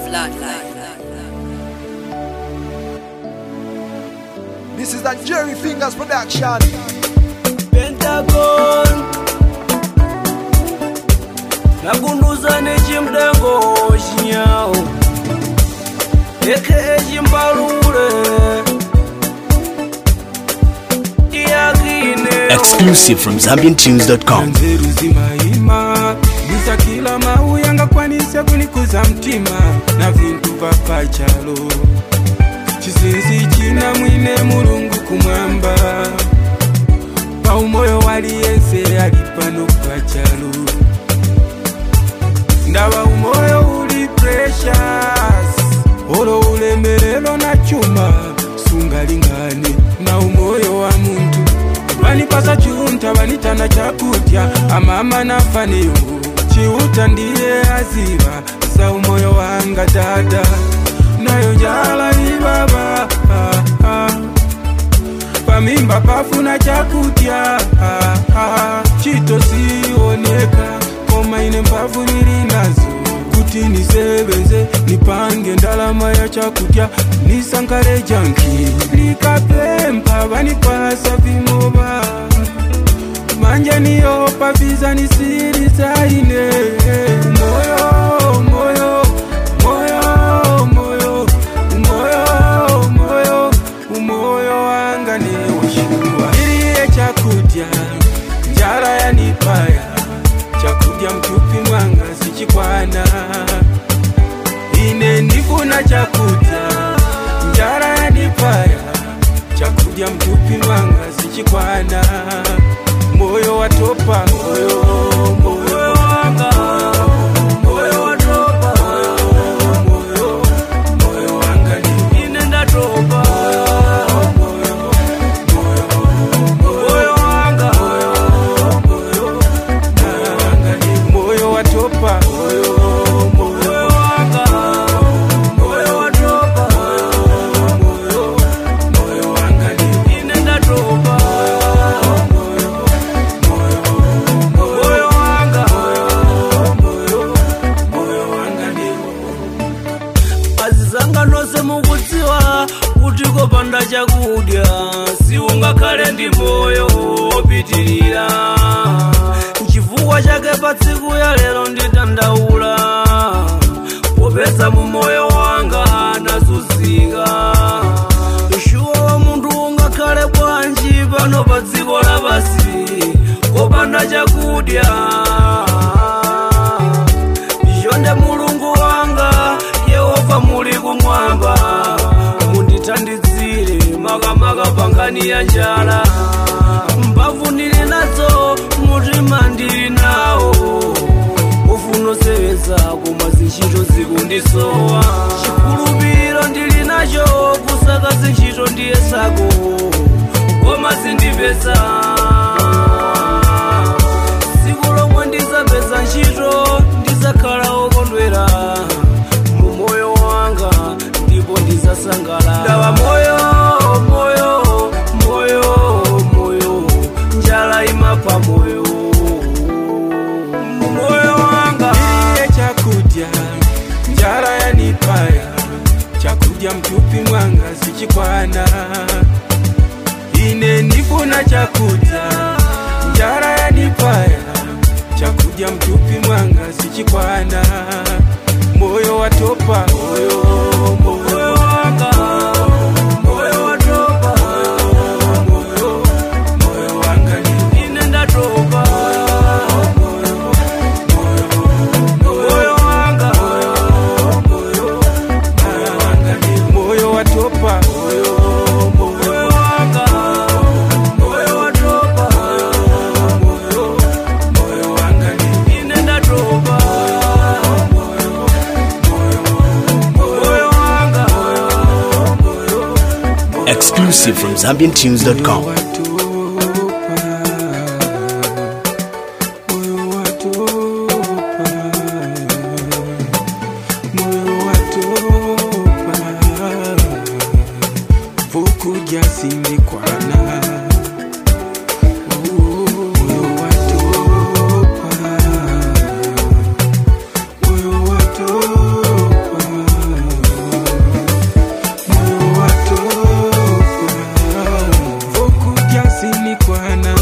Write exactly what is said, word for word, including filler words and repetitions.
bloodline. This is that Jerry Fingers production. Pentagon nakunduza nechimdengo chinyao eke chimbalule Exclusive from Zambian Tunes dot com. Bisa kila mau yanga kwanisa kunikuza mtima na vintu vapachalo chisinzi china mwine mulungu kumwamba pa umoyo wali yense alipano pachalo ndaba umoyo uli precious olo ulemerelo na chuma sungalingane na umoyo wa muntu bani pasa chunta banitana chakutya amama na faniyo chiuta ndiye aziba sa umoyo wanga dada nayo njala ibaba ah, ah. Pamimba pafuna chakutya ah, ah. Chito sioneka koma ine mpafu nilinazo kuti nisebenze nipange ndalama ya chakutya nisankare janki likapempa banipasa vimoba manja niyo paviza nisiri zaine moyo moyo moyo moyo moyo moyo umoyo wanga ni washua iliye chakutya njara ya nipaya chakutya mtupi mwanga sichikwana ine nifuna chakutya njara ya nipaya chakutya mtupi mwanga sichikwana moyo watopa moyo moyo wanga moyo watopa moyo moyo wanga ni ine ndatopa moyo moyo moyo wanga moyo wanga ni moyo watopa moyo moyo wanga moyo watopa moyo moyo wanga ni ine ndatopa Panda chakudya siunga kale ndi moyo opitirira chifukwa chake pa tsiku ya lero nditandaula popeza mu moyo wanga nazunzika shuwa wa munthu ungakhale bwanji pano pa dziko lapasi kopanda chakudya chonde mulungu wanga Yehova muli kumwamba mundithandizire makamaka pangani ya njala mbavu ndili nazo mutima ndili nawo ufuna useweza koma zinchito zikundisowa chikhulupiriro ndili nacho kusaka zinchito ndiye sako koma zindipeza siku lomwe ndizapeza ntchito ndizakhala okondwera mu moyo wanga ndipo ndizasangala ndawa moyo moyo moyo moyo njala imapa moyo mu moyo wanga iliye chakutya njala yanipaya chakutya mtupi mwanga sichikwana ine ndifuna chakutya njala yanipaya chakutya mtupi mwanga sichikwana moyo watopa moyo moyo wanga moyo watopa moyo moyo wanga ni ine ndatopa moyo moyo wanga moyo wanga ni moyo watopa moyo moyo wanga moyo watopa moyo moyo wanga ni ine ndatopa Exclusive from Zambian Tunes dot com. Moyo watopa kwana